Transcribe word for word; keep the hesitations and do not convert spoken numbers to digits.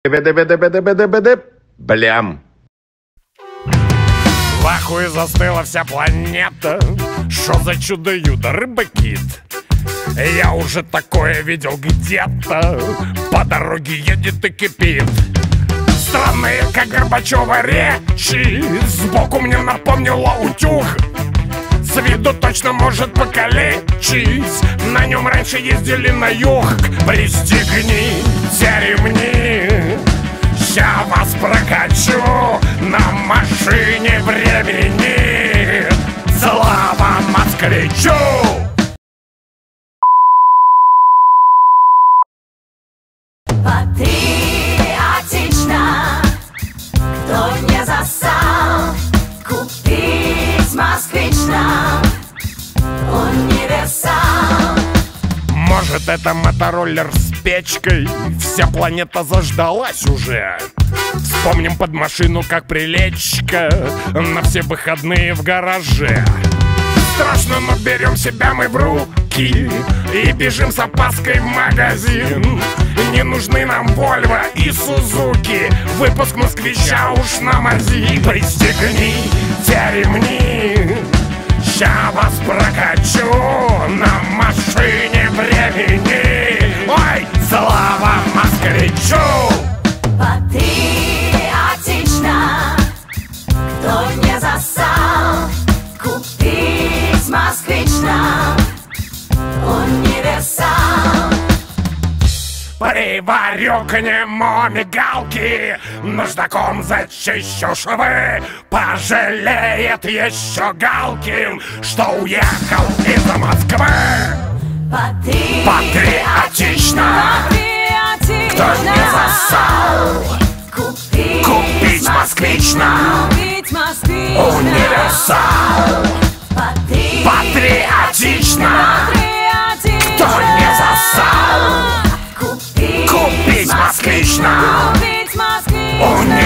Блям. В ахуе застыла вся планета. Шо за чудо-юдо, рыба-кит? Я уже такое видел где-то. По дороге едет и кипит. Странные, как Горбачева, речи. Сбоку мне напомнила утюг. С виду точно может покалечить. На нем раньше ездили на юг. Пристегните ремни, ща вас прокачу на машине времени. Слава москвичу! Патриотично, кто не засал, купить москвич нам универсал. Может, это мотороллер с печкой? Вся планета заждалась уже. Вспомним под машину, как прилечь-ка на все выходные в гараже. Страшно, но берем себя мы в руки и бежим с опаской в магазин. Не нужны нам Вольво и Сузуки, выпуск москвича уж на мази. Пристегните ремни, ща вас прокачу на машине времени. Ой, слава москвичу! Патриотично, кто не засал, купить москвич нам универсал. Приварю к нему мигалки, наждаком зачищу швы. Пожалеет еще Галкин, что уехал из Москвы. Патри... Патриотично, Патриотично, кто не засал, купить, купить москвич нам купить москвич универсал. Патри... Патриотично, Патриотично, кто не засал, купить, купить москвич нам купить москвич универсал.